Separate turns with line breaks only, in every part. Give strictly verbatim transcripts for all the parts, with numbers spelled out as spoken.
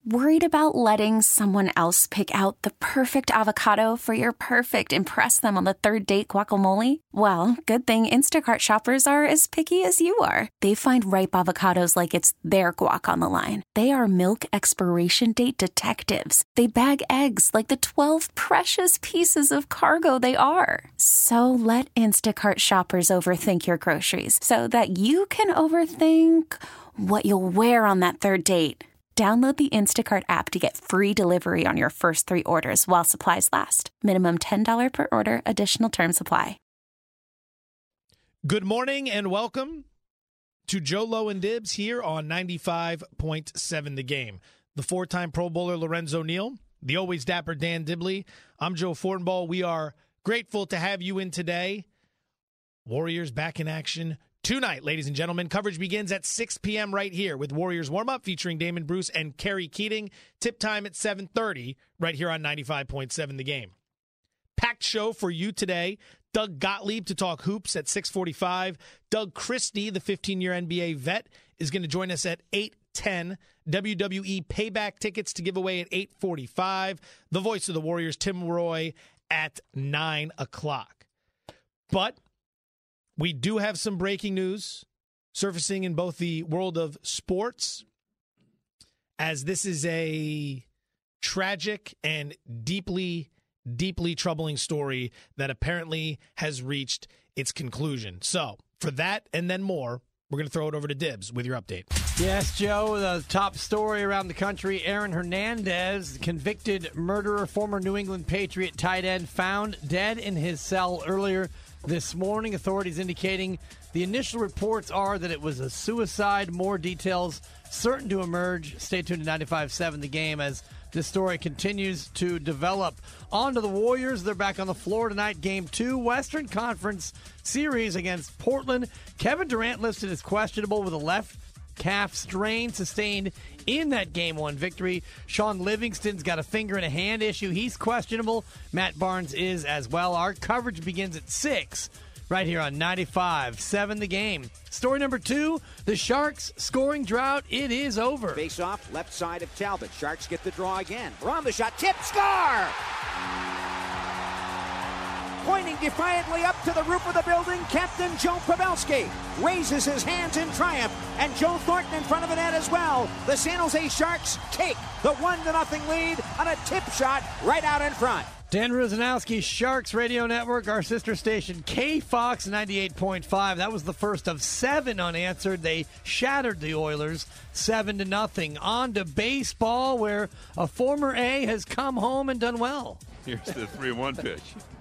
Worried about letting someone else pick out the perfect avocado for your perfect impress them on the third date guacamole? Well, good thing Instacart shoppers are as picky as you are. They find ripe avocados like it's their guac on the line. They are milk expiration date detectives. They bag eggs like the twelve precious pieces of cargo they are. So let Instacart shoppers overthink your groceries so that you can overthink what you'll wear on that third date. Download the Instacart app to get free delivery on your first three orders while supplies last. Minimum ten dollars per order. Additional terms apply.
Good morning and welcome to Joe Lowe and Dibs here on ninety-five point seven The Game. The four-time Pro Bowler Lorenzo Neal, the always dapper Dan Dibley. I'm Joe Fortenbaugh. We are grateful to have you in today. Warriors back in action tonight, ladies and gentlemen. Coverage begins at six p.m. right here with Warriors Warm-Up featuring Damon Bruce and Kerry Keating. Tip time at seven thirty right here on ninety-five point seven The Game. Packed show for you today. Doug Gottlieb to talk hoops at six forty-five. Doug Christie, the fifteen-year N B A vet, is going to join us at eight ten. W W E Payback tickets to give away at eight forty-five. The voice of the Warriors, Tim Roy, at nine o'clock. But we do have some breaking news surfacing in both the world of sports, as this is a tragic and deeply, deeply troubling story that apparently has reached its conclusion. So, for that and then more, we're going to throw it over to Dibs with your update.
Yes, Joe, the top story around the country, Aaron Hernandez, convicted murderer, former New England Patriot tight end, found dead in his cell earlier this morning. Authorities indicating the initial reports are that it was a suicide. More details certain to emerge. Stay tuned to ninety-five point seven The Game as this story continues to develop. On to the Warriors. They're back on the floor tonight. Game two, Western Conference Series against Portland. Kevin Durant listed as questionable with a left calf strain sustained in that game one victory. Sean Livingston's got a finger and a hand issue. He's questionable. Matt Barnes is as well. Our coverage begins at six right here on ninety-five point seven The Game. Story number two, the Sharks scoring drought. It is over.
Face off, left side of Talbot. Sharks get the draw again. Ron the shot, tip, score! Pointing defiantly up to the roof of the building, Captain Joe Pavelski raises his hands in triumph, and Joe Thornton in front of the net as well. The San Jose Sharks take the one to nothing lead on a tip shot right out in front.
Dan Ruzanowski, Sharks Radio Network, our sister station, K Fox ninety-eight point five. That was the first of seven unanswered. They shattered the Oilers seven to nothing. On to baseball, where a former A has come home and done well.
Here's the three one pitch.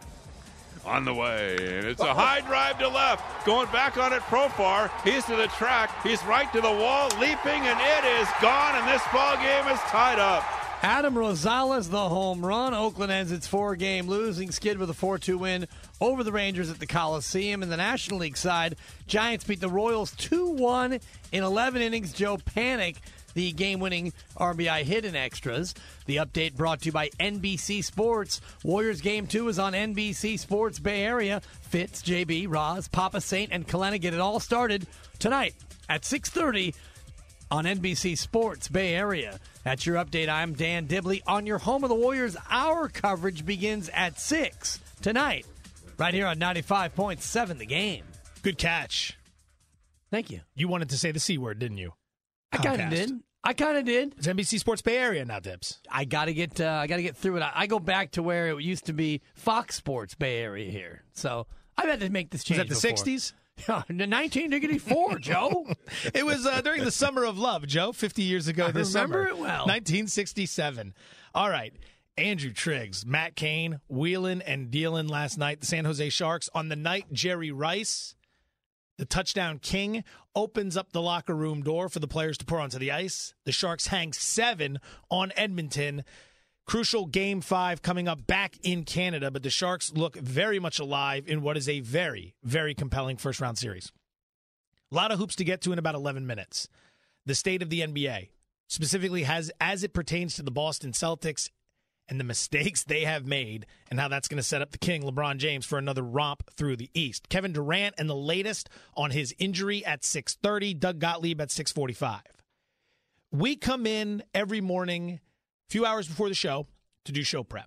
On the way, and it's a high drive to left. Going back on it, Profar. He's to the track. He's right to the wall, leaping, and it is gone, and this ball game is tied up.
Adam Rosales, the home run. Oakland ends its four-game losing skid with a four two win over the Rangers at the Coliseum. In the National League side, Giants beat the Royals two one in eleven innings. Joe Panik, the game-winning R B I hit in extras. The update brought to you by N B C Sports. Warriors Game two is on N B C Sports Bay Area. Fitz, J B, Roz, Papa Saint, and Kalena get it all started tonight at six thirty on N B C Sports Bay Area. That's your update. I'm Dan Dibley on your home of the Warriors. Our coverage begins at six tonight right here on ninety-five point seven The Game.
Good catch.
Thank you.
You wanted to say the C word, didn't you?
I kind of did. I kind of did.
It's N B C Sports Bay Area now, Dibs.
I got to get. Uh, I got to get through it. I, I go back to where it used to be Fox Sports Bay Area here. So I've had to make this change.
Was that the
before.
sixties?
nineteen eighty-four, Joe.
It was uh, during the Summer of Love, Joe, fifty years ago
I
this
remember
summer.
it well.
nineteen sixty-seven. All right. Andrew Triggs, Matt Cain, wheeling and dealing last night. The San Jose Sharks on the night. Jerry Rice, the touchdown king, opens up the locker room door for the players to pour onto the ice. The Sharks hang seven on Edmonton. Crucial game five coming up back in Canada, but the Sharks look very much alive in what is a very, very compelling first-round series. A lot of hoops to get to in about eleven minutes. The state of the N B A, specifically has as it pertains to the Boston Celtics and the mistakes they have made and how that's going to set up the king, LeBron James, for another romp through the East. Kevin Durant and the latest on his injury at six thirty, Doug Gottlieb at six forty-five. we come in every morning, a few hours before the show, to do show prep.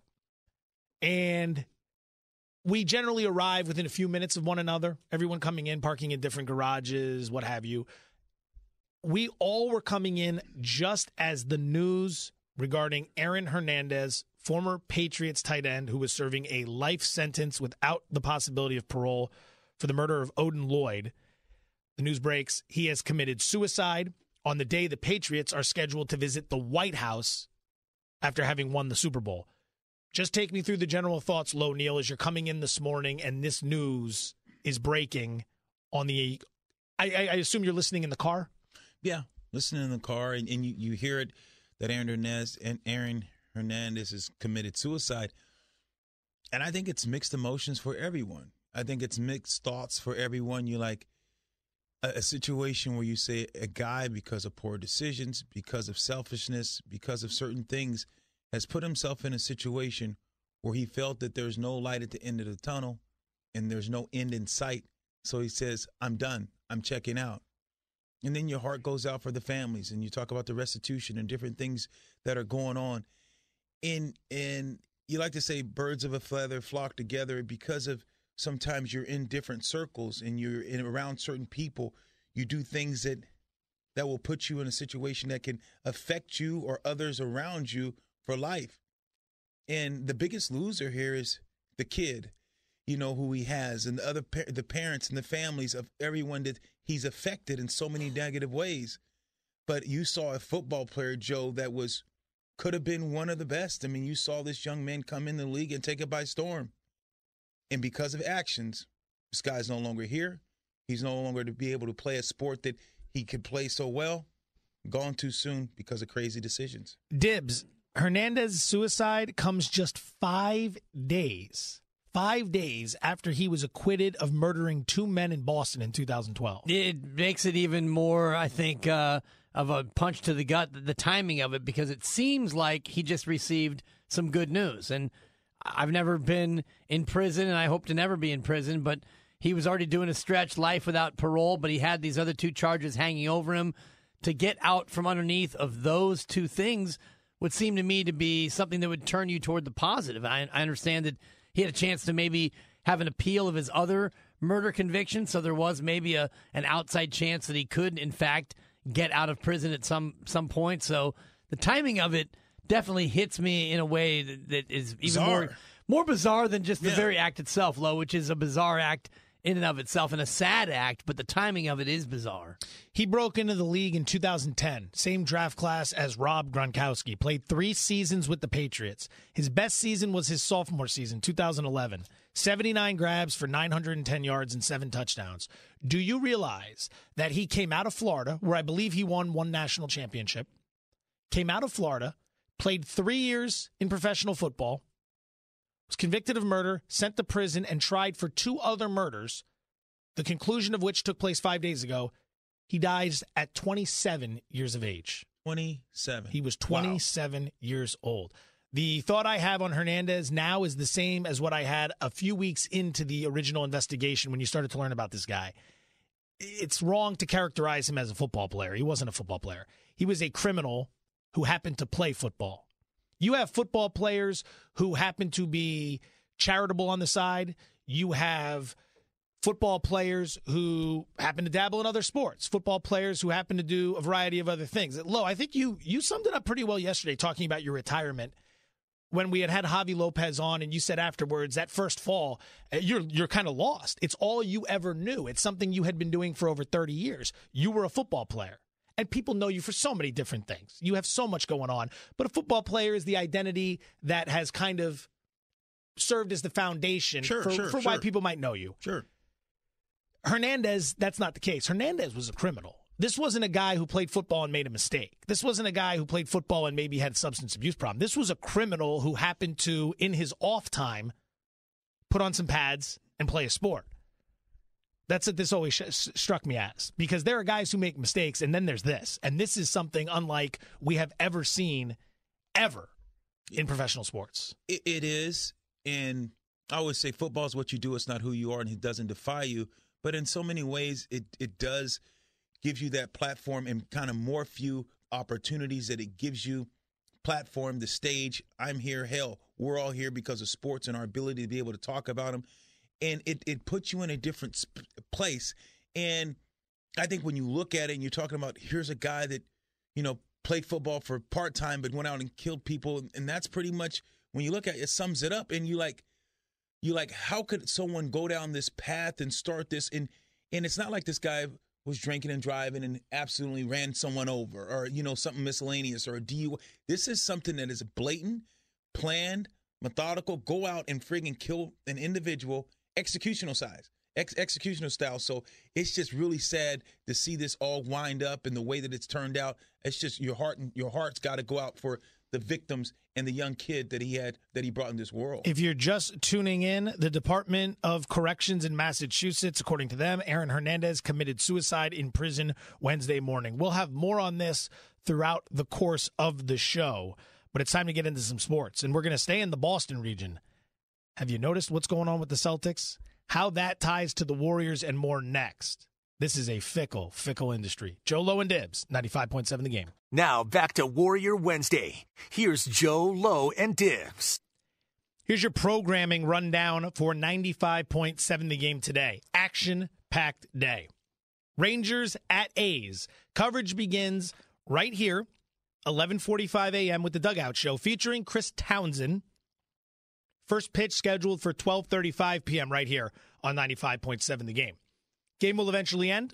And we generally arrive within a few minutes of one another, everyone coming in, parking in different garages, what have you. We all were coming in just as the news regarding Aaron Hernandez, former Patriots tight end who was serving a life sentence without the possibility of parole for the murder of Odin Lloyd. The news breaks he has committed suicide on the day the Patriots are scheduled to visit the White House after having won the Super Bowl. Just take me through the general thoughts, Lo Neal, as you're coming in this morning and this news is breaking on the I, I assume you're listening in the car?
Yeah, listening in the car, and, and you, you hear it that Aaron Hernandez and Aaron Hernandez has committed suicide. And I think it's mixed emotions for everyone. I think it's mixed thoughts for everyone. You like a, a situation where you say a guy, because of poor decisions, because of selfishness, because of certain things, has put himself in a situation where he felt that there's no light at the end of the tunnel and there's no end in sight. So he says, I'm done. I'm checking out. And then your heart goes out for the families, and you talk about the restitution and different things that are going on. And, and you like to say birds of a feather flock together because of sometimes you're in different circles and you're in around certain people. You do things that that will put you in a situation that can affect you or others around you for life. And the biggest loser here is the kid, you know, who he has, and the other pa- the parents and the families of everyone that he's affected in so many negative ways. But you saw a football player, Joe, that was could have been one of the best. I mean, you saw this young man come in the league and take it by storm. And because of actions, this guy's no longer here. He's no longer to be able to play a sport that he could play so well. Gone too soon because of crazy decisions.
Dibs, Hernandez's suicide comes just five days, five days after he was acquitted of murdering two men in Boston in two thousand twelve.
It makes it even more, I think, uh, of a punch to the gut, the timing of it, because it seems like he just received some good news. And I've never been in prison, and I hope to never be in prison, but he was already doing a stretch, life without parole, but he had these other two charges hanging over him. To get out from underneath of those two things would seem to me to be something that would turn you toward the positive. I, I understand that he had a chance to maybe have an appeal of his other murder conviction, so there was maybe a an outside chance that he could, in fact, get out of prison at some, some point. So the timing of it definitely hits me in a way that, that is even
Bizarre.
more more bizarre than just the
Yeah.
very act itself, Lo, which is a bizarre act in and of itself and a sad act, but the timing of it is bizarre.
He broke into the league in two thousand ten, same draft class as Rob Gronkowski, played three seasons with the Patriots. His best season was his sophomore season, two thousand eleven, seventy-nine grabs for nine hundred ten yards and seven touchdowns. Do you realize that he came out of Florida, where I believe he won one national championship, came out of Florida, played three years in professional football, was convicted of murder, sent to prison, and tried for two other murders, the conclusion of which took place five days ago. He dies at twenty-seven years of age.
twenty-seven.
He was twenty-seven wow. years old. The thought I have on Hernandez now is the same as what I had a few weeks into the original investigation when you started to learn about this guy. It's wrong to characterize him as a football player. He wasn't a football player. He was a criminal who happened to play football. You have football players who happen to be charitable on the side. You have football players who happen to dabble in other sports. Football players who happen to do a variety of other things. Lo, I think you you summed it up pretty well yesterday talking about your retirement when we had had Javi Lopez on, and you said afterwards that first fall, you're you're kind of lost. It's all you ever knew. It's something you had been doing for over thirty years. You were a football player. And people know you for so many different things. You have so much going on. But a football player is the identity that has kind of served as the foundation
sure,
for,
sure,
for
sure.
why people might know you.
Sure.
Hernandez, that's not the case. Hernandez was a criminal. This wasn't a guy who played football and made a mistake. This wasn't a guy who played football and maybe had a substance abuse problem. This was a criminal who happened to, in his off time, put on some pads and play a sport. That's what this always sh- struck me as, because there are guys who make mistakes, and then there's this. And this is something unlike we have ever seen, ever, in professional sports.
It, it is, and I always say football is what you do. It's not who you are, and it doesn't define you. But in so many ways, it, it does give you that platform and kind of morph you opportunities that it gives you, platform, the stage. I'm here. Hell, we're all here because of sports and our ability to be able to talk about them. And it, it puts you in a different sp- place. And I think when you look at it and you're talking about, here's a guy that, you know, played football for part-time but went out and killed people. And that's pretty much, when you look at it, it sums it up. And you like, you like, how could someone go down this path and start this? And, and it's not like this guy was drinking and driving and absolutely ran someone over, or, you know, something miscellaneous, or a D U I. This is something that is blatant, planned, methodical, go out and friggin' kill an individual, executional size, ex- executional style. So it's just really sad to see this all wind up in the way that it's turned out. It's just your heart, your heart's got to go out for the victims and the young kid that he had, that he brought in this world.
If you're just tuning in, the Department of Corrections in Massachusetts, according to them, Aaron Hernandez committed suicide in prison Wednesday morning. We'll have more on this throughout the course of the show, but it's time to get into some sports, and we're going to stay in the Boston region. Have you noticed what's going on with the Celtics? How that ties to the Warriors and more next. This is a fickle, fickle industry. Joe Lowe and Dibs, ninety-five point seven The Game.
Now back to Warrior Wednesday. Here's Joe Lowe and Dibs.
Here's your programming rundown for ninety-five point seven The Game today. Action-packed day. Rangers at A's. Coverage begins right here, eleven forty-five a.m. with the Dugout Show featuring Chris Townsend. First pitch scheduled for twelve thirty-five p.m. right here on ninety-five point seven The Game. Game will eventually end,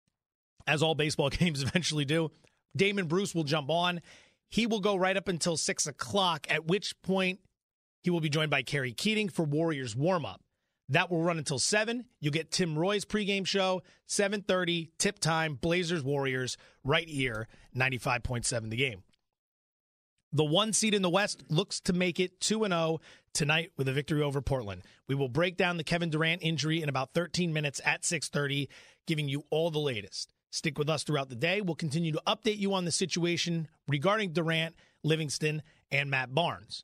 as all baseball games eventually do. Damon Bruce will jump on. He will go right up until six o'clock, at which point he will be joined by Kerry Keating for Warriors warm-up. That will run until seven. You'll get Tim Roy's pregame show, seven thirty, tip time, Blazers Warriors, right here, ninety-five point seven The Game. The one seed in the West looks to make it two and oh tonight with a victory over Portland. We will break down the Kevin Durant injury in about thirteen minutes at six thirty, giving you all the latest. Stick with us throughout the day. We'll continue to update you on the situation regarding Durant, Livingston, and Matt Barnes.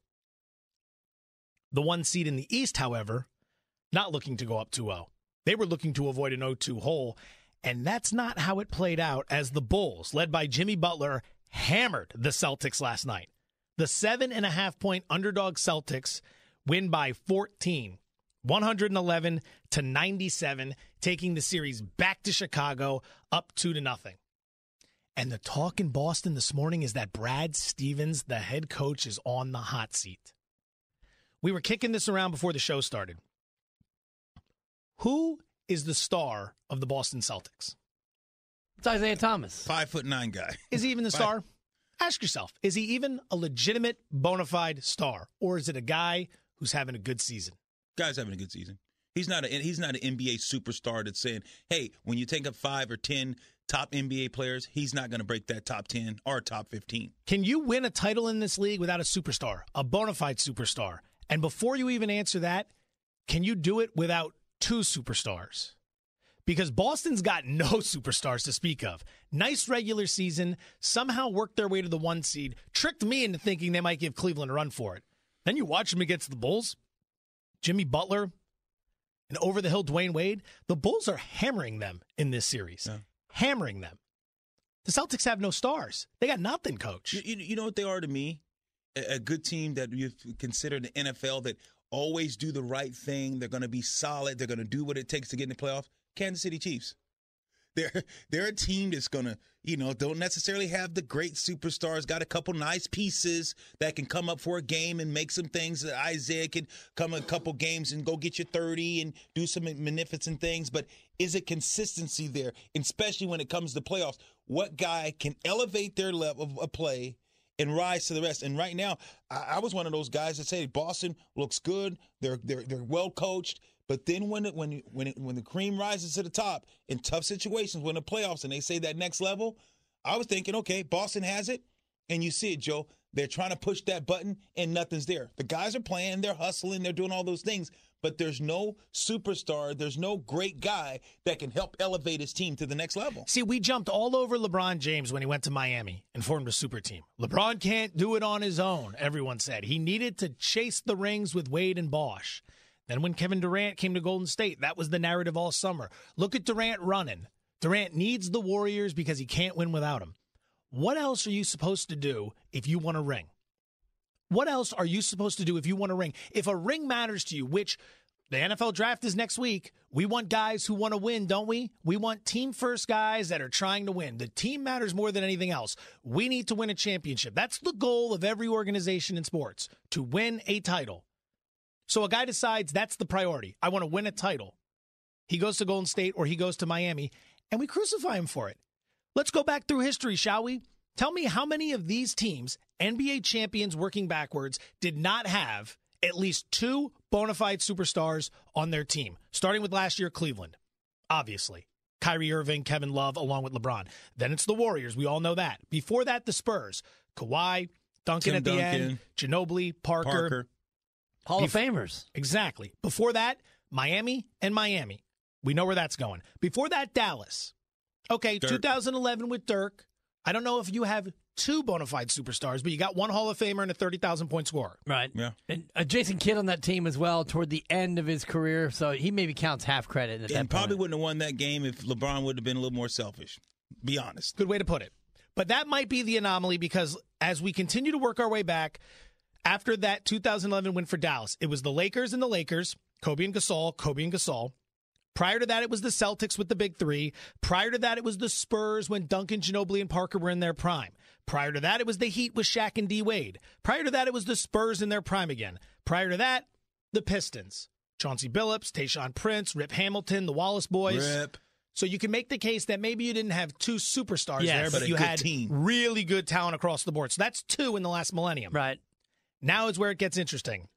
The one seed in the East, however, not looking to go up two oh. They were looking to avoid an oh two hole, and that's not how it played out, as the Bulls, led by Jimmy Butler, hammered the Celtics last night. The seven and a half point underdog Celtics win by fourteen, one eleven to ninety-seven, taking the series back to Chicago, up two to nothing. And the talk in Boston this morning is that Brad Stevens, the head coach, is on the hot seat. We were kicking this around before the show started. Who is the star of the Boston Celtics?
It's Isaiah Thomas.
Five foot nine guy.
Is he even the star? Ask yourself, is he even a legitimate, bona fide star? Or is it a guy who's having a good season?
Guy's having a good season. He's not a, he's not an N B A superstar that's saying, hey, when you take up five or ten top N B A players, he's not going to break that top ten or top fifteen.
Can you win a title in this league without a superstar, a bona fide superstar? And before you even answer that, can you do it without two superstars? Because Boston's got no superstars to speak of. Nice regular season, somehow worked their way to the one seed, tricked me into thinking they might give Cleveland a run for it. Then you watch them against the Bulls, Jimmy Butler, and over-the-hill Dwayne Wade. The Bulls are hammering them in this series. Yeah. Hammering them. The Celtics have no stars. They got nothing, Coach.
You, you, you know what they are to me? A, a good team that you consider the N F L that always do the right thing. They're going to be solid. They're going to do what it takes to get in the playoffs. Kansas City Chiefs. They're they're a team that's going to, you know, don't necessarily have the great superstars, got a couple nice pieces that can come up for a game and make some things. That Isaiah can come a couple games and go get you thirty and do some magnificent things. But is it consistency there, and especially when it comes to playoffs? What guy can elevate their level of play and rise to the rest? And right now, I, I was one of those guys that say Boston looks good. They're they're they're well coached. But then when it, when when it, when the cream rises to the top in tough situations, when the playoffs, and they say that next level, I was thinking, okay, Boston has it, and you see it, Joe. They're trying to push that button, and nothing's there. The guys are playing, they're hustling, they're doing all those things, but there's no superstar, there's no great guy that can help elevate his team to the next level.
See, we jumped all over LeBron James when he went to Miami and formed a super team. LeBron can't do it on his own, everyone said. He needed to chase the rings with Wade and Bosh. Then when Kevin Durant came to Golden State, that was the narrative all summer. Look at Durant running. Durant needs the Warriors because he can't win without them. what else are you supposed to do if you want a ring? What else are you supposed to do if you want a ring? If a ring matters to you, which the N F L draft is next week, we want guys who want to win, don't we? We want team-first guys that are trying to win. The team matters more than anything else. We need to win a championship. That's the goal of every organization in sports, to win a title. So a guy decides that's the priority. I want to win a title. He goes to Golden State or he goes to Miami, and we crucify him for it. Let's go back through history, shall we? Tell me how many of these teams, N B A champions working backwards, did not have at least two bona fide superstars on their team, starting with last year, Cleveland, obviously. Kyrie Irving, Kevin Love, along with LeBron. Then it's the Warriors. We all know that. Before that, the Spurs. Kawhi, Duncan
Tim
at the
Duncan,
end, Ginobili, Parker.
Parker.
Hall of
Bef-
Famers.
Exactly. Before that, Miami and Miami. We know where that's going. Before that, Dallas. Okay,
Dirk.
two thousand eleven with Dirk. I don't know if you have two bona fide superstars, but you got one Hall of Famer and a thirty thousand point scorer.
Right.
Yeah.
And uh, Jason Kidd on that team as well toward the end of his career, so he maybe counts half credit at that
And probably
point.
wouldn't have won that game if LeBron would have been a little more selfish. Be honest.
Good way to put it. But that might be the anomaly because as we continue to work our way back, after that two thousand eleven win for Dallas, it was the Lakers and the Lakers, Kobe and Gasol, Kobe and Gasol. Prior to that, it was the Celtics with the big three. Prior to that, it was the Spurs when Duncan, Ginobili, and Parker were in their prime. Prior to that, it was the Heat with Shaq and D. Wade. Prior to that, it was the Spurs in their prime again. Prior to that, the Pistons. Chauncey Billups, Tayshaun Prince, Rip Hamilton, the Wallace Boys.
Rip.
So you can make the case that maybe you didn't have two superstars
Yes,
there, but,
but a
you
good
had
team.
really good talent across the board. So that's two in the last millennium.
Right.
Now is where it gets interesting.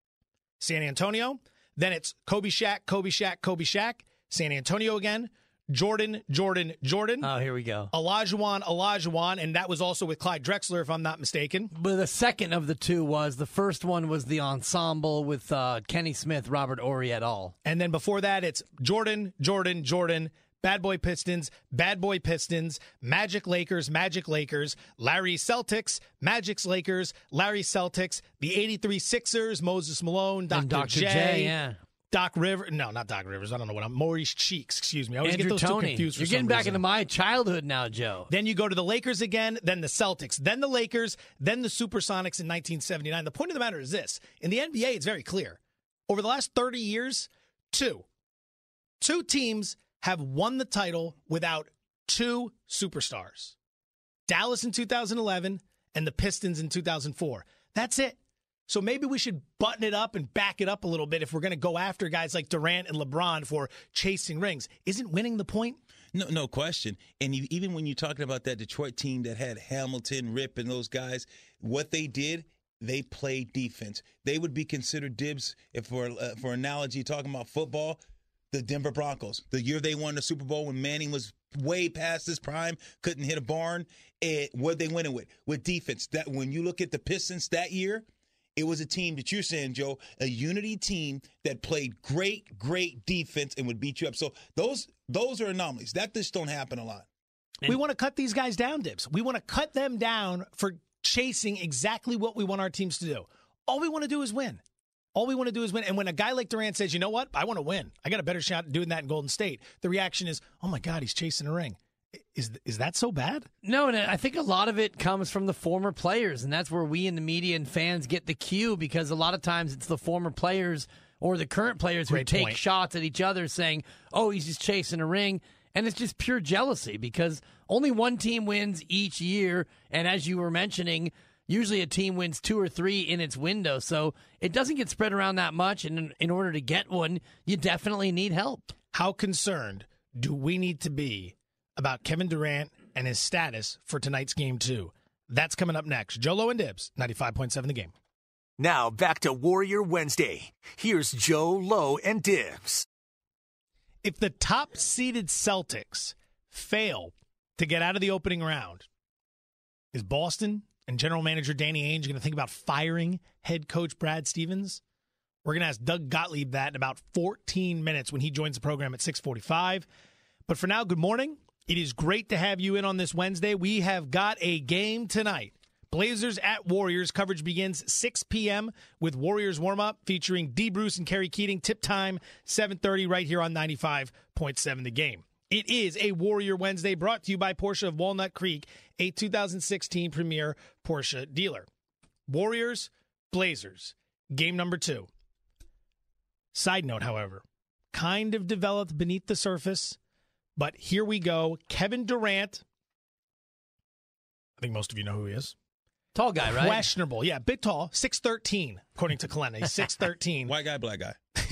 San Antonio, then it's Kobe Shaq, Kobe Shaq, Kobe Shaq. San Antonio again, Jordan, Jordan, Jordan.
Oh, here we go.
Olajuwon, Olajuwon, and that was also with Clyde Drexler, if I'm not mistaken.
But the second of the two was, the first one was the ensemble with uh, Kenny Smith, Robert Horry et al.
And then before that, it's Jordan, Jordan, Jordan, Bad Boy Pistons, Bad Boy Pistons, Magic Lakers, Magic Lakers, Larry Celtics, Magic's Lakers, Larry Celtics, the eighty-three Sixers, Moses Malone,
And
Doctor
Doctor
J,
J, yeah.
Doc Rivers. No, not Doc Rivers. I don't know what I'm. Maurice Cheeks, excuse me. I always
Andrew
get those
Toney.
two confused for
You're
some
getting back
reason.
into my childhood now, Joe.
Then you go to the Lakers again, then the Celtics, then the Lakers, then the Supersonics in nineteen seventy-nine. The point of the matter is this. In the N B A, it's very clear. Over the last thirty years, two. Two teams have won the title without two superstars. Dallas in two thousand eleven and the Pistons in two thousand four. That's it. So maybe we should button it up and back it up a little bit if we're going to go after guys like Durant and LeBron for chasing rings. Isn't winning the point?
No, no question. And you, even when you're talking about that Detroit team that had Hamilton, Rip, and those guys, what they did, they played defense. They would be considered dibs, if for uh, for analogy, talking about football, the Denver Broncos. The year they won the Super Bowl when Manning was way past his prime, couldn't hit a barn. And what they winning with? With defense. That when you look at the Pistons that year, it was a team that you're saying, Joe, a unity team that played great, great defense and would beat you up. So those those are anomalies. That just don't happen a lot.
We want to cut these guys down, Dibs. We want to cut them down for chasing exactly what we want our teams to do. All we want to do is win. All we want to do is win. And when a guy like Durant says, you know what, I want to win, I got a better shot at doing that in Golden State, the reaction is, oh, my God, he's chasing a ring. Is is that so bad?
No, and I think a lot of it comes from the former players, and that's where we in the media and fans get the cue, because a lot of times it's the former players or the current players who
Great
take
point.
shots at each other saying, oh, he's just chasing a ring. And it's just pure jealousy because only one team wins each year. And as you were mentioning, usually a team wins two or three in its window. So it doesn't get spread around that much. And in, in order to get one, you definitely need help.
How concerned do we need to be about Kevin Durant and his status for tonight's game two? That's coming up next. Joe Low and Dibs, ninety-five point seven The Game.
Now back to Warrior Wednesday. Here's Joe Low and Dibs.
If the top-seeded Celtics fail to get out of the opening round, is Boston and general manager Danny Ainge going to think about firing head coach Brad Stevens? We're going to ask Doug Gottlieb that in about fourteen minutes when he joins the program at six forty-five. But for now, good morning. It is great to have you in on this Wednesday. We have got a game tonight. Blazers at Warriors. Coverage begins six p.m. with Warriors warm-up featuring D. Bruce and Kerry Keating. Tip time, seven thirty right here on ninety-five point seven The Game. It is a Warrior Wednesday brought to you by Porsche of Walnut Creek, a two thousand sixteen premier Porsche dealer. Warriors, Blazers, game number two. Side note, however, kind of developed beneath the surface, but here we go. Kevin Durant, I think most of you know who he is.
Tall guy, right?
Questionable. Yeah, bit tall, six thirteen, according to Kalena. He's six thirteen.
White guy, black guy.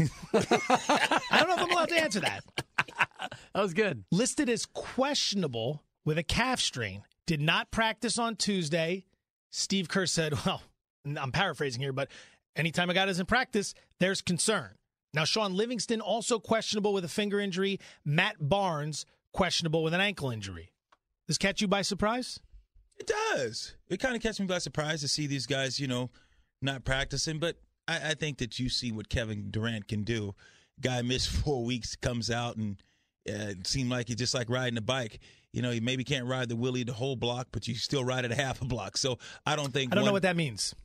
I don't know if I'm allowed to answer that.
That was good.
Listed as questionable with a calf strain. Did not practice on Tuesday. Steve Kerr said, well, I'm paraphrasing here, but anytime a guy doesn't practice, there's concern. Now, Sean Livingston also questionable with a finger injury. Matt Barnes questionable with an ankle injury. Does this catch you by surprise?
It does. It kind of catches me by surprise to see these guys, you know, not practicing. But I, I think that you see what Kevin Durant can do. Guy missed four weeks, comes out, and uh, it seemed like he's just like riding a bike. You know, you maybe can't ride the wheelie the whole block, but you still ride it a half a block. So I don't think.
I don't
one,
know what that means.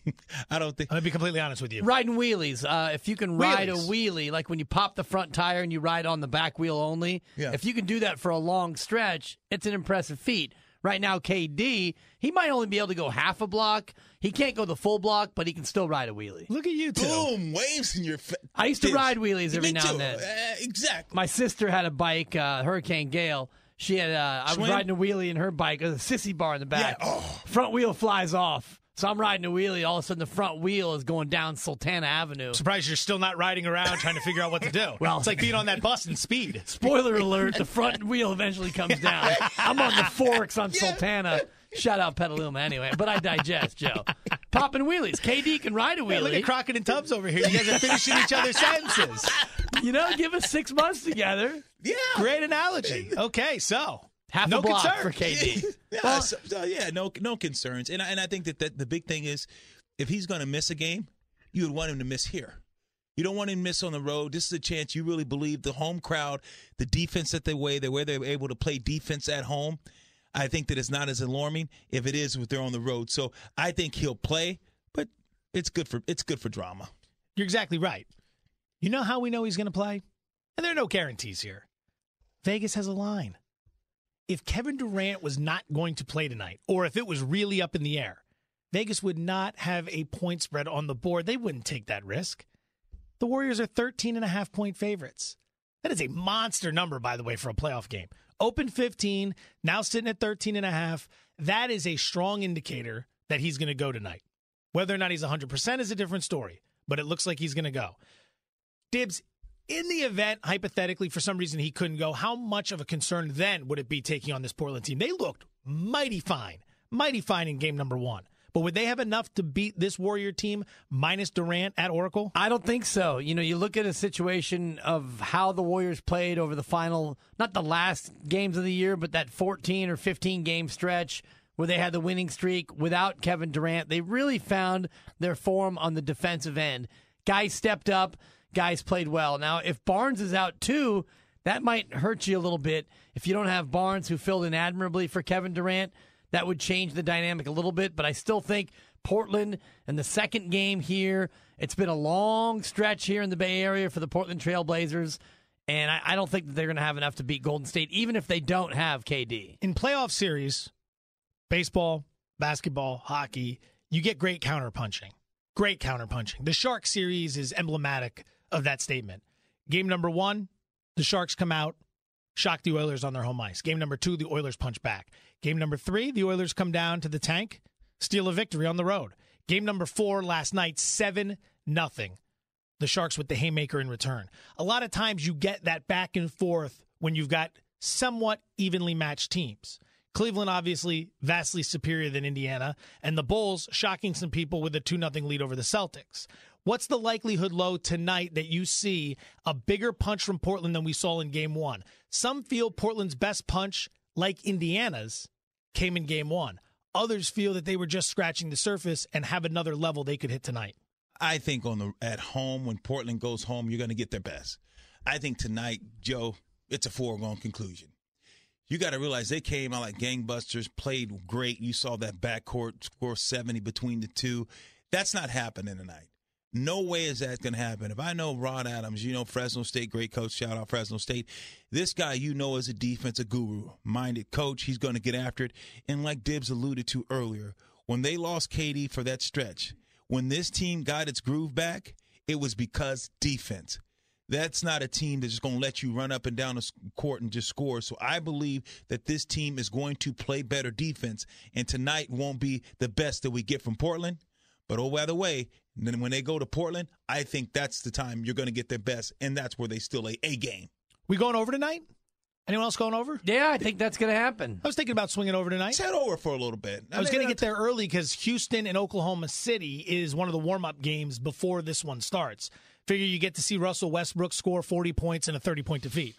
I don't think.
I'm going to be completely honest with you.
Riding wheelies. Uh, if you can ride
Wheelies.
a wheelie, like when you pop the front tire and you ride on the back wheel only,
Yeah.
if you can do that for a long stretch, it's an impressive feat. Right now, K D, he might only be able to go half a block. He can't go the full block, but he can still ride a wheelie.
Look at you two.
Boom, waves in your face.
I used to ride wheelies every
Me
now
too.
and then.
Uh, exactly.
My sister had a bike, uh, Hurricane Gale. She had. Uh, I was
Schwinn?
riding a wheelie in her bike. There's a sissy bar in the back.
Yeah, oh.
Front wheel flies off. So I'm riding a wheelie. All of a sudden, the front wheel is going down Sultana Avenue.
Surprised you're still not riding around trying to figure out what to do.
Well-
it's like being on that bus in Speed.
Spoiler alert, the front wheel eventually comes down. I'm on the forks on Sultana. Shout out Petaluma anyway, but I digest, Joe. Popping wheelies. K D can ride a
Hey, look
wheelie.
at Crockett and Tubbs over here. You guys are finishing each other's sentences.
You know, give us six months together.
Yeah.
Great analogy. Okay, so
Half
no
a block
concern.
for K D.
Yeah,
Well-
so- so, yeah, no, no concerns, and I, and I think that, that the big thing is, if he's going to miss a game, you would want him to miss here. You don't want him to miss on the road. This is a chance you really believe the home crowd, the defense that they way, the way they're able to play defense at home. I think that it's not as alarming if it is if they're on the road. So I think he'll play, but it's good for it's good for drama.
You're exactly right. You know how we know he's going to play? And there are no guarantees here. Vegas has a line. If Kevin Durant was not going to play tonight, or if it was really up in the air, Vegas would not have a point spread on the board. They wouldn't take that risk. The Warriors are thirteen and a half point favorites. That is a monster number, by the way, for a playoff game. Open fifteen, now sitting at thirteen and a half. That is a strong indicator that he's going to go tonight. Whether or not he's one hundred percent is a different story, but it looks like he's going to go. Dibs, in the event, hypothetically, for some reason he couldn't go, how much of a concern then would it be taking on this Portland team? They looked mighty fine, mighty fine in game number one. But would they have enough to beat this Warrior team minus Durant at Oracle?
I don't think so. You know, you look at a situation of how the Warriors played over the final, not the last games of the year, but that fourteen or fifteen game stretch where they had the winning streak without Kevin Durant. They really found their form on the defensive end. Guys stepped up, guys played well. Now, if Barnes is out too, that might hurt you a little bit. If you don't have Barnes, who filled in admirably for Kevin Durant, that would change the dynamic a little bit, but I still think Portland and the second game here, it's been a long stretch here in the Bay Area for the Portland Trail Blazers, and I, I don't think that they're going to have enough to beat Golden State, even if they don't have K D.
In playoff series, baseball, basketball, hockey, you get great counterpunching. Great counterpunching. The Sharks series is emblematic of that statement. Game number one, the Sharks come out, shock the Oilers on their home ice. Game number two, the Oilers punch back. Game number three, the Oilers come down to the tank, steal a victory on the road. Game number four last night, seven nothing. The Sharks with the haymaker in return. A lot of times you get that back and forth when you've got somewhat evenly matched teams. Cleveland obviously vastly superior than Indiana, and the Bulls shocking some people with a two nothing lead over the Celtics. What's the likelihood, Low, tonight that you see a bigger punch from Portland than we saw in game one? Some feel Portland's best punch, like Indiana's, came in game one. Others feel that they were just scratching the surface and have another level they could hit tonight.
I think on the at home, when Portland goes home, you're going to get their best. I think tonight, Joe, it's a foregone conclusion. You got to realize they came out like gangbusters, played great. You saw that backcourt score seventy between the two. That's not happening tonight. No way is that going to happen. If I know Ron Adams, you know Fresno State, great coach, shout out Fresno State. This guy you know is a defensive guru-minded coach. He's going to get after it. And like Dibbs alluded to earlier, when they lost K D for that stretch, when this team got its groove back, it was because defense. That's not a team that's just going to let you run up and down the court and just score. So I believe that this team is going to play better defense, and tonight won't be the best that we get from Portland. But, oh, by the way, then when they go to Portland, I think that's the time you're going to get their best, and that's where they still a A game.
We going over tonight? Anyone else going over?
Yeah, I think that's going to happen.
I was thinking about swinging over tonight.
Let's head over for a little bit.
I, I was going to get there early because Houston and Oklahoma City is one of the warm-up games before this one starts. Figure you get to see Russell Westbrook score forty points in a thirty-point defeat.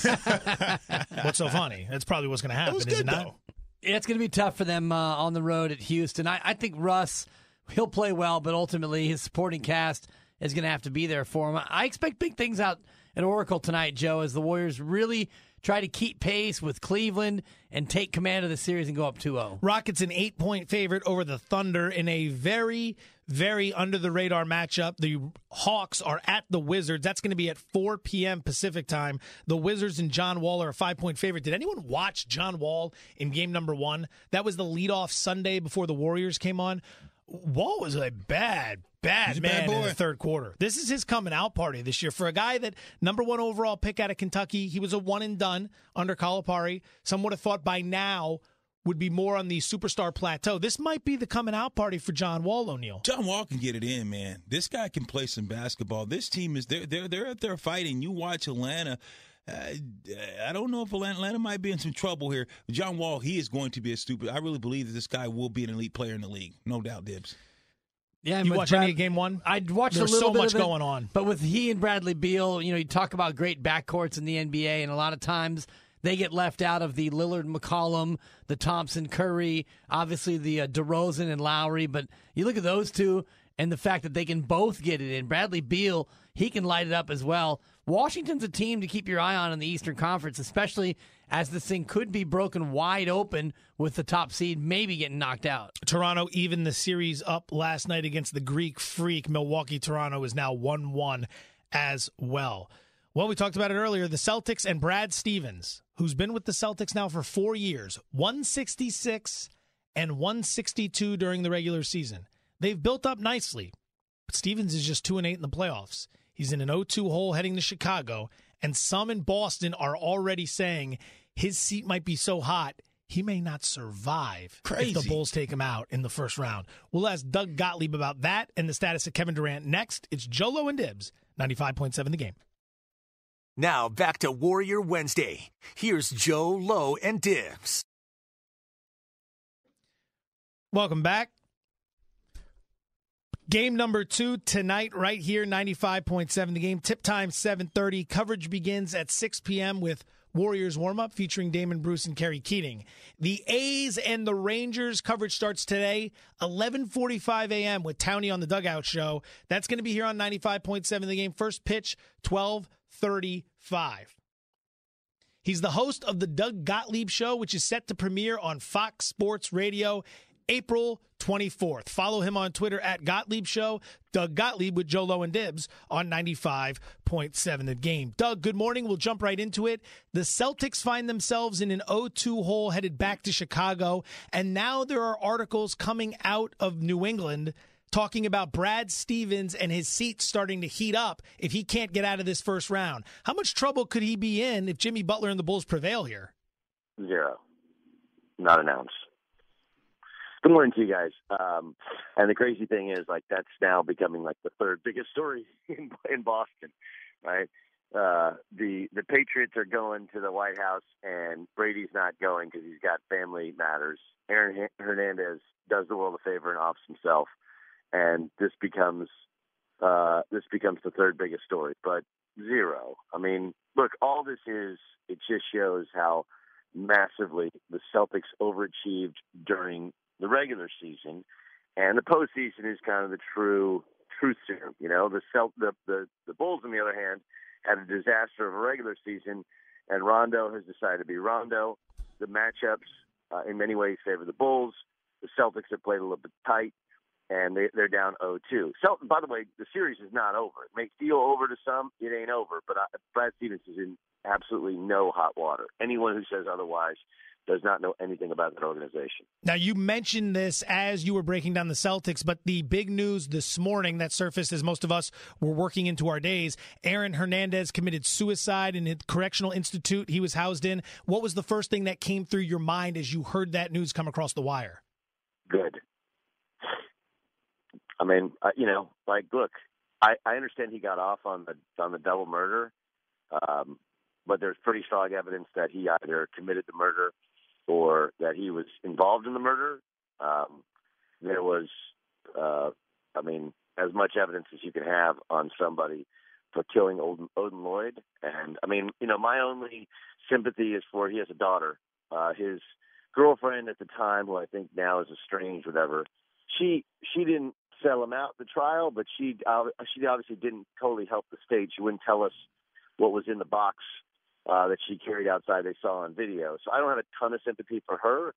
What's so funny? That's probably what's going to happen,
good,
is it not?
though.
Yeah, it's going to be tough for them uh, on the road at Houston. I, I think Russ, he'll play well, but ultimately his supporting cast is going to have to be there for him. I expect big things out at Oracle tonight, Joe, as the Warriors really try to keep pace with Cleveland and take command of the series and go up two oh.
Rockets an eight-point favorite over the Thunder in a very, very under-the-radar matchup. The Hawks are at the Wizards. That's going to be at four p.m. Pacific time. The Wizards and John Wall are a five-point favorite. Did anyone watch John Wall in game number one? That was the leadoff Sunday before the Warriors came on. Wall was a bad, bad man
bad
in the third quarter. This is his coming out party this year. For a guy that number one overall pick out of Kentucky, he was a one and done under Calipari. Some would have thought by now would be more on the superstar plateau. This might be the coming out party for John Wall, O'Neal.
John Wall can get it in, man. This guy can play some basketball. This team is they're they're they're out there fighting. You watch Atlanta. Uh, I don't know if Atlanta, Atlanta might be in some trouble here. John Wall, he is going to be a stupid. I really believe that this guy will be an elite player in the league. No doubt, Dibs.
Yeah,
you watch any of game one?
I'd watch
There's
a little
so
bit
much
of it,
going on.
But with he and Bradley Beal, you know, you talk about great backcourts in the N B A, and a lot of times they get left out of the Lillard McCollum, the Thompson Curry, obviously the uh, DeRozan and Lowry. But you look at those two and the fact that they can both get it in. Bradley Beal, he can light it up as well. Washington's a team to keep your eye on in the Eastern Conference, especially as this thing could be broken wide open with the top seed maybe getting knocked out.
Toronto even the series up last night against the Greek Freak. Milwaukee, Toronto is now one one as well. Well, we talked about it earlier. The Celtics and Brad Stevens, who's been with the Celtics now for four years, one sixty-six and one sixty-two during the regular season. They've built up nicely, but Stevens is just two and eight in the playoffs. He's in an oh two hole heading to Chicago, and some in Boston are already saying his seat might be so hot he may not survive
Crazy.
if the Bulls take him out in the first round. We'll ask Doug Gottlieb about that and the status of Kevin Durant next. It's Joe Low and Dibs, ninety-five point seven The Game.
Now back to Warrior Wednesday. Here's Joe Low and Dibs.
Welcome back. Game number two tonight right here, ninety-five point seven The Game. Tip time seven thirty. Coverage begins at six p.m. with Warriors warm-up featuring Damon Bruce and Kerry Keating. The A's and the Rangers coverage starts today, eleven forty-five a.m. with Towney on the Dugout Show. That's going to be here on ninety-five point seven The Game. First pitch, twelve thirty-five. He's the host of the Doug Gottlieb Show, which is set to premiere on Fox Sports Radio April twenty-fourth. Follow him on Twitter at Gottlieb Show. Doug Gottlieb with Joe Low and Dibs on ninety-five point seven The Game. Doug, good morning. We'll jump right into it. The Celtics find themselves in an oh two hole headed back to Chicago, and now there are articles coming out of New England talking about Brad Stevens and his seat starting to heat up if he can't get out of this first round. How much trouble could he be in if Jimmy Butler and the Bulls prevail here?
Zero. Not an ounce. Good morning to you guys. Um, and the crazy thing is, like, that's now becoming like the third biggest story in, in Boston, right? Uh, the the Patriots are going to the White House, and Brady's not going because he's got family matters. Aaron Hernandez does the world a favor and offs himself, and this becomes uh, this becomes the third biggest story. But zero. I mean, look, all this is, it just shows how massively the Celtics overachieved during the regular season, and the postseason is kind of the true truth serum. You know, the, Celt- the the the Bulls, on the other hand, had a disaster of a regular season, and Rondo has decided to be Rondo. The matchups, uh, in many ways, favor the Bulls. The Celtics have played a little bit tight, and they, they're down oh two. So, by the way, the series is not over. It may feel over to some. It ain't over. But I, Brad Stevens is in absolutely no hot water. Anyone who says otherwise does not know anything about that organization.
Now, you mentioned this as you were breaking down the Celtics, but the big news this morning that surfaced as most of us were working into our days, Aaron Hernandez committed suicide in the correctional institute he was housed in. What was the first thing that came through your mind as you heard that news come across the wire?
Good. I mean, uh, you know, like, look, I, I understand he got off on the on the double murder, um, but there's pretty strong evidence that he either committed the murder or that he was involved in the murder. Um, there was, uh, I mean, as much evidence as you can have on somebody for killing Odin, Odin Lloyd. And, I mean, you know, my only sympathy is for he has a daughter. Uh, his girlfriend at the time, who I think now is estranged, whatever, she she didn't sell him out the trial, but she, uh, she obviously didn't totally help the state. She wouldn't tell us what was in the box Uh, that she carried outside they saw on video. So I don't have a ton of sympathy for her.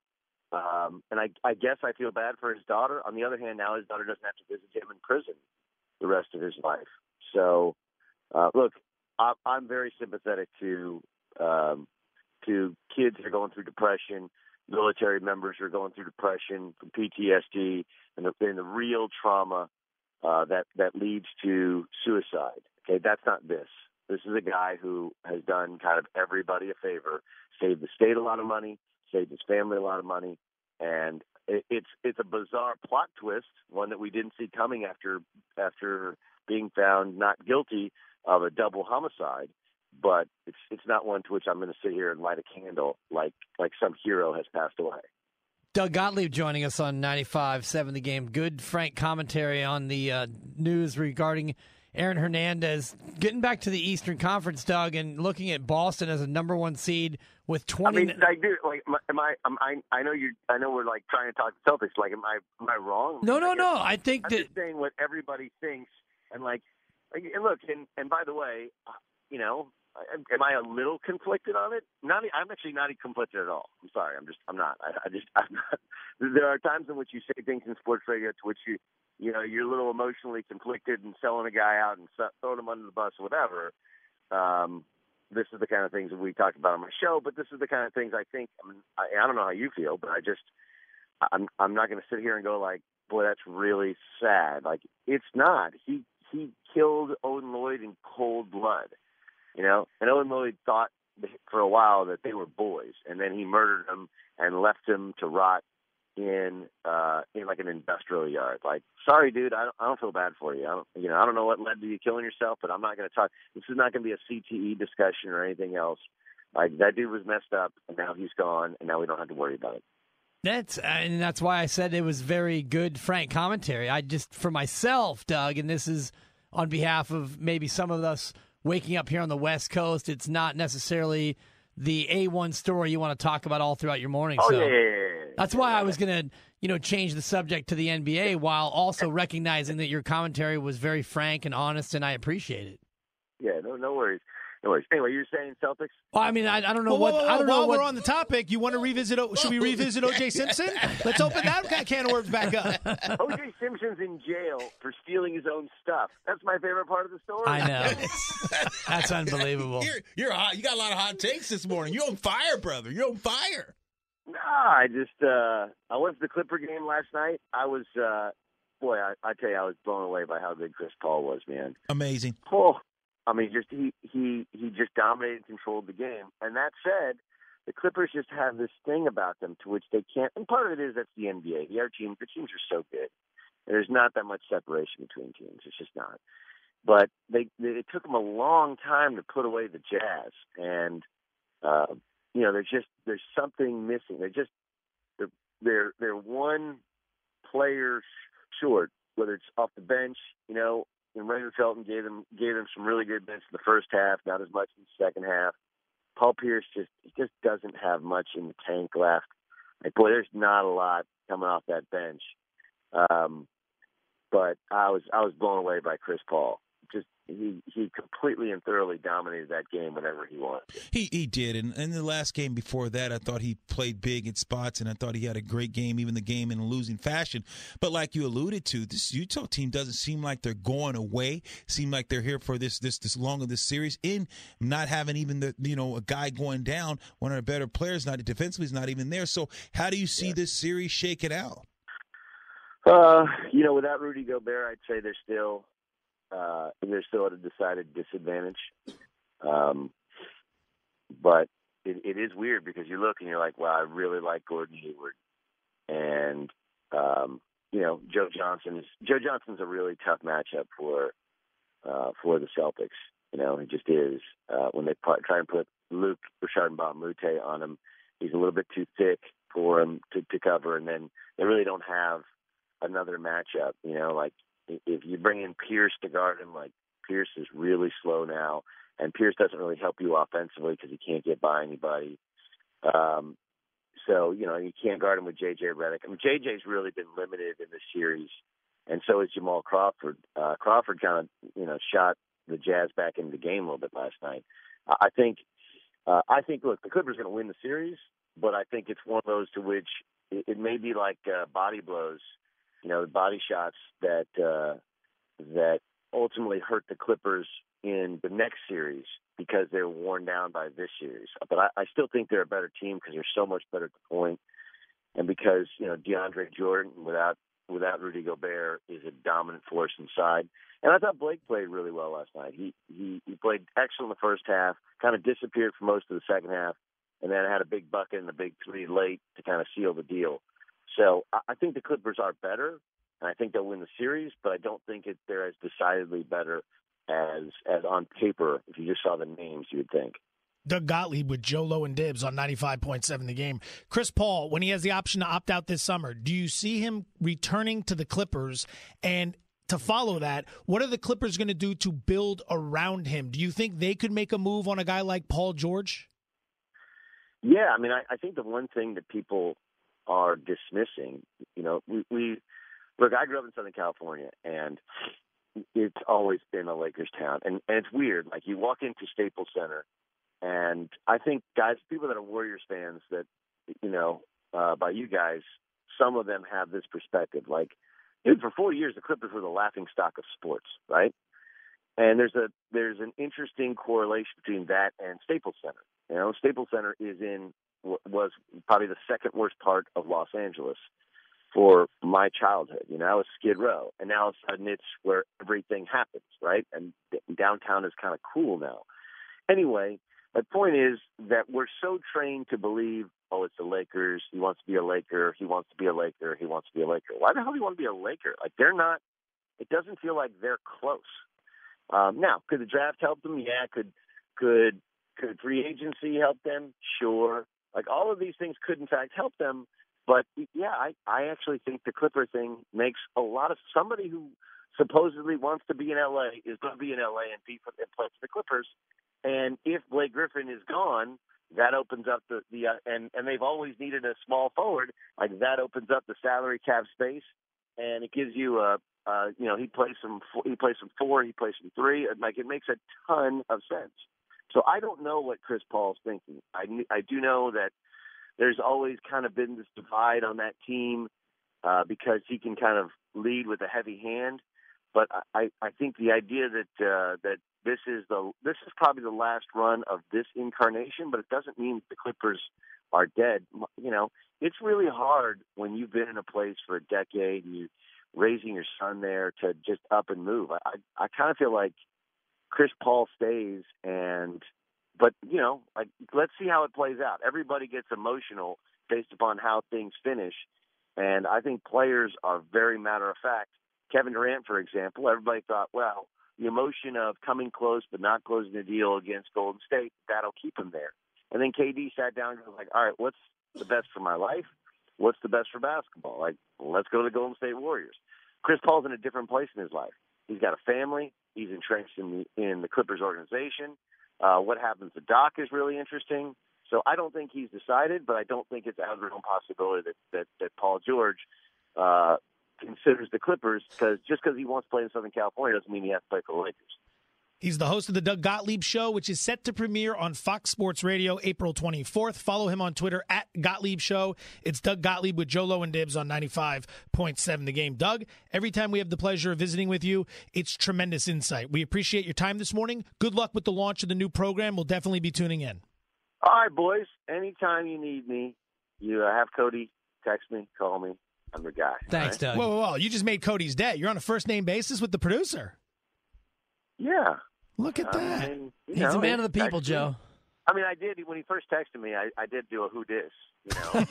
Um, and I, I guess I feel bad for his daughter. On the other hand, now his daughter doesn't have to visit him in prison the rest of his life. So, uh, look, I, I'm very sympathetic to um, to kids who are going through depression, military members who are going through depression, P T S D, and the, and the real trauma uh, that, that leads to suicide. Okay, that's not this. This is a guy who has done kind of everybody a favor, saved the state a lot of money, saved his family a lot of money, and it, it's it's a bizarre plot twist, one that we didn't see coming after after being found not guilty of a double homicide. But it's it's not one to which I'm going to sit here and light a candle like like some hero has passed away.
Doug Gottlieb joining us on ninety-five seven The Game. Good, frank commentary on the uh, news regarding Aaron Hernandez. Getting back to the Eastern Conference, Doug, and looking at Boston as a number one seed with twenty.
I mean, I do. Like, am I? Am I? I know you. I know we're like trying to talk to Celtics. Like, am I? Am I wrong?
No, no,
I
no. I think
I'm
that
just saying what everybody thinks, and like, like and look, and and by the way, you know, am I a little conflicted on it? Not. I'm actually not conflicted at all. I'm sorry. I'm just. I'm not. I, I just. I'm not. There are times in which you say things in sports radio to which you. You know, you're a little emotionally conflicted and selling a guy out and throwing him under the bus or whatever. Um, this is the kind of things that we talk about on my show, but this is the kind of things I think, I mean, I, I don't know how you feel, but I just, I'm, I'm not going to sit here and go like, boy, that's really sad. Like, it's not. He, he killed Odin Lloyd in cold blood, you know, and Odin Lloyd thought for a while that they were boys, and then he murdered him and left him to rot in uh in like an industrial yard. Like, sorry, dude, I don't, I don't feel bad for you. I don't, you know, I don't know what led to you killing yourself, but I'm not going to talk. This is not going to be a C T E discussion or anything else. Like, that dude was messed up, and now he's gone, and now we don't have to worry about it.
That's and that's why I said it was very good, frank commentary. I just, for myself, Doug, and this is on behalf of maybe some of us waking up here on the West Coast. It's not necessarily the A one story you want to talk about all throughout your morning.
Oh,
so.
yeah, yeah, yeah.
That's why I was going to, you know, change the subject to the N B A while also recognizing that your commentary was very frank and honest, and I appreciate it.
Yeah, no, no worries. No worries. Anyway, you're saying Celtics?
Well, I mean, I, I don't know
Whoa,
what.
whoa, whoa,
I don't
while
know what,
we're on the topic, you want to revisit? O- Should we revisit O J Simpson? Let's open that can of worms back up.
O J Simpson's in jail for stealing his own stuff. That's my favorite part of the story.
I know. That's unbelievable.
You're, you're hot. You got a lot of hot takes this morning. You're on fire, brother. You're on fire.
No, I just uh, I went to the Clipper game last night. I was, uh, boy, I, I tell you, I was blown away by how good Chris Paul was, man.
Amazing.
Oh, I mean, just he he he just dominated and controlled the game. And that said, the Clippers just have this thing about them to which they can't. And part of it is that's the N B A. The other teams, the teams are so good. There's not that much separation between teams. It's just not. But they, they it took them a long time to put away the Jazz, and uh, you know, there's just there's something missing. They're just they're they're, they're one player short, whether it's off the bench. You know, and Raymond Felton gave them gave them some really good minutes in the first half, not as much in the second half. Paul Pierce just he just doesn't have much in the tank left. Like, boy, there's not a lot coming off that bench. Um, but I was I was blown away by Chris Paul. just he he completely and thoroughly dominated that game whenever he wanted.
He he did, and in the last game before that, I thought he played big in spots, and I thought he had a great game, even the game in a losing fashion. But like you alluded to, this Utah team doesn't seem like they're going away. Seem like they're here for this this this long of this series, in not having even the you know a guy going down, one of the better players, not defensively, is not even there. So how do you see yeah. this series shake it out?
Uh, you know, without Rudy Gobert, I'd say they're still. Uh, they're still at a decided disadvantage. Um, but it, it is weird because you look and you're like, wow, I really like Gordon Hayward. And, um, you know, Joe Johnson is, Joe Johnson's a really tough matchup for, uh, for the Celtics. You know, he just is. Uh, when they put, try and put Luke Richard Mbah-a-Moute on him, he's a little bit too thick for him to, to cover. And then they really don't have another matchup, you know, like, if you bring in Pierce to guard him, like Pierce is really slow now, and Pierce doesn't really help you offensively because he can't get by anybody. Um, so, you know, you can't guard him with J J Redick. I mean, J J's really been limited in this series, and so is Jamal Crawford. Uh, Crawford kind of, you know, shot the Jazz back into the game a little bit last night. I think, uh, I think, look, the Clippers are going to win the series, but I think it's one of those to which it, it may be like uh, body blows. You know, body shots that uh, that ultimately hurt the Clippers in the next series because they're worn down by this series. But I, I still think they're a better team because they're so much better at the point, and because you know DeAndre Jordan without without Rudy Gobert is a dominant force inside. And I thought Blake played really well last night. He he he played excellent in the first half, kind of disappeared for most of the second half, and then had a big bucket and a big three late to kind of seal the deal. So I think the Clippers are better, and I think they'll win the series, but I don't think it, they're as decidedly better as as on paper. If you just saw the names, you would think.
Doug Gottlieb with Joe Low and Dibs on ninety-five point seven The Game. Chris Paul, when he has the option to opt out this summer, do you see him returning to the Clippers? And to follow that, what are the Clippers going to do to build around him? Do you think they could make a move on a guy like Paul George?
Yeah, I mean, I, I think the one thing that people are dismissing, you know, we, we look, I grew up in Southern California, and it's always been a Lakers town. And, and it's weird. Like, you walk into Staples Center, and I think guys, people that are Warriors fans that, you know, uh, by you guys, some of them have this perspective. Like, dude, for four years, the Clippers were the laughing stock of sports, right? And there's a there's an interesting correlation between that and Staples Center. You know, Staples Center is in was probably the second worst part of Los Angeles for my childhood. You know, it's Skid Row, and now all of a sudden it's where everything happens, right? And downtown is kind of cool now. Anyway, my point is that we're so trained to believe, oh, it's the Lakers. He wants to be a Laker. He wants to be a Laker. He wants to be a Laker. Why the hell do you want to be a Laker? Like, they're not. It doesn't feel like they're close. Um, now, could the draft help them? Yeah. Could could could free agency help them? Sure. Like, all of these things could, in fact, help them. But, yeah, I, I actually think the Clipper thing makes a lot of – somebody who supposedly wants to be in L A is going to be in L A and, be for, and play for the Clippers. And if Blake Griffin is gone, that opens up the – the uh, and, and they've always needed a small forward. Like, that opens up the salary cap space, and it gives you a uh, – you know, he plays some he plays some four, he plays some three. Like, it makes a ton of sense. So I don't know what Chris Paul's thinking. I, I do know that there's always kind of been this divide on that team uh, because he can kind of lead with a heavy hand. But I, I think the idea that uh, that this is the this is probably the last run of this incarnation, but it doesn't mean the Clippers are dead. You know, it's really hard when you've been in a place for a decade and you raising your son there to just up and move. I I, I kind of feel like Chris Paul stays, and but you know, like, let's see how it plays out. Everybody gets emotional based upon how things finish, and I think players are very matter of fact. Kevin Durant, for example, everybody thought, well, the emotion of coming close but not closing the deal against Golden State, that'll keep him there. And then K D sat down and was like, all right, what's the best for my life? What's the best for basketball? Like, let's go to the Golden State Warriors. Chris Paul's in a different place in his life. He's got a family. He's entrenched in the, in the Clippers organization. Uh, what happens to Doc is really interesting. So I don't think he's decided, but I don't think it's out of the realm possibility that, that, that Paul George uh, considers the Clippers, because just because he wants to play in Southern California doesn't mean he has to play for the Lakers.
He's the host of the Doug Gottlieb Show, which is set to premiere on Fox Sports Radio April twenty-fourth. Follow him on Twitter at Gottlieb Show. It's Doug Gottlieb with Joe Low and Dibs on ninety-five point seven The Game. Doug, every time we have the pleasure of visiting with you, it's tremendous insight. We appreciate your time this morning. Good luck with the launch of the new program. We'll definitely be tuning in.
All right, boys. Anytime you need me, you uh, have Cody text me, call me. I'm the guy.
Thanks,
right?
Doug.
Whoa, whoa, whoa. You just made Cody's day. You're on a first-name basis with the producer.
Yeah.
Look at that.
I mean, you
He's
know,
a man of the people,
texted
Joe.
Me. I mean, I did. When he first texted me, I, I did do a who dis, you know.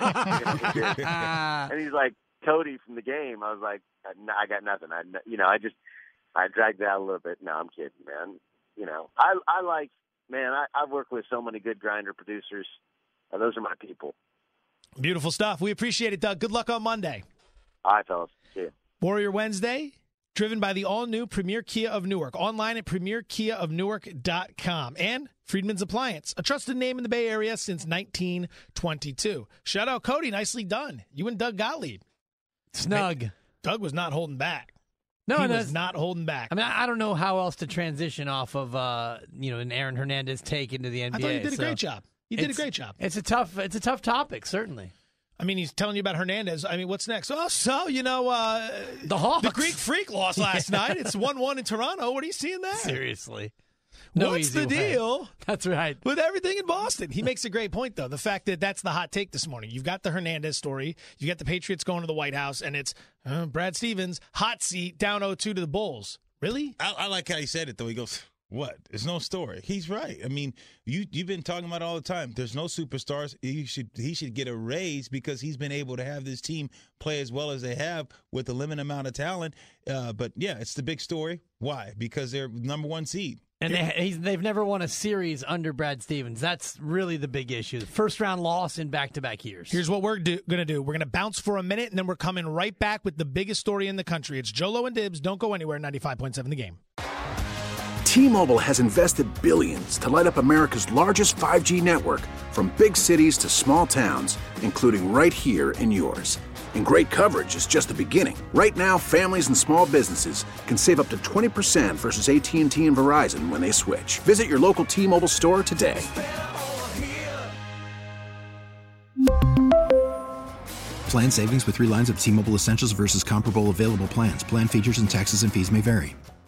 I, I, and he's like, Cody from the game. I was like, I got nothing. I, you know, I just, I dragged that a little bit. No, I'm kidding, man. You know, I, I like, man, I, I work with so many good grinder producers. Uh, those are my people.
Beautiful stuff. We appreciate it, Doug. Good luck on Monday.
All right, fellas. See ya.
Warrior Wednesday, driven by the all-new Premier Kia of Newark. Online at premier kia of newark dot com. And Friedman's Appliance, a trusted name in the Bay Area since nineteen twenty-two. Shout out, Cody. Nicely done. You and Doug Gottlieb.
Snug.
Man, Doug was not holding back.
No,
he
no,
was not holding back.
I mean, I don't know how else to transition off of, uh, you know, an Aaron Hernandez take into the N B A.
I thought you did a
so
great job. You did a
it's-
great job.
It's a tough, it's a tough topic, certainly.
I mean, he's telling you about Hernandez. I mean, what's next? Oh, so, you know, uh,
The Hawks.
the Greek Freak lost last night. It's one one in Toronto. What are you seeing there?
Seriously. No
What's
easy
the
way.
deal
That's right.
with everything in Boston? He makes a great point, though. The fact that that's the hot take this morning. You've got the Hernandez story. You got the Patriots going to the White House, and it's uh, Brad Stevens, hot seat, down oh two to the Bulls. Really?
I, I like how he said it, though. He goes, what? There's no story. He's right. I mean, you, you've been talking about it all the time. There's no superstars. He should, he should get a raise because he's been able to have this team play as well as they have with a limited amount of talent. Uh, but, yeah, it's the big story. Why? Because they're number one seed.
And they, he's, they've never won a series under Brad Stevens. That's really the big issue. First round loss in back-to-back years.
Here's what we're do- going to do. We're going to bounce for a minute, and then we're coming right back with the biggest story in the country. It's Joe Low and Dibs. Don't go anywhere. ninety-five point seven The Game.
T-Mobile has invested billions to light up America's largest five G network, from big cities to small towns, including right here in yours. And great coverage is just the beginning. Right now, families and small businesses can save up to twenty percent versus A T and T and Verizon when they switch. Visit your local T-Mobile store today.
Plan savings with three lines of T-Mobile Essentials versus comparable available plans. Plan features and taxes and fees may vary.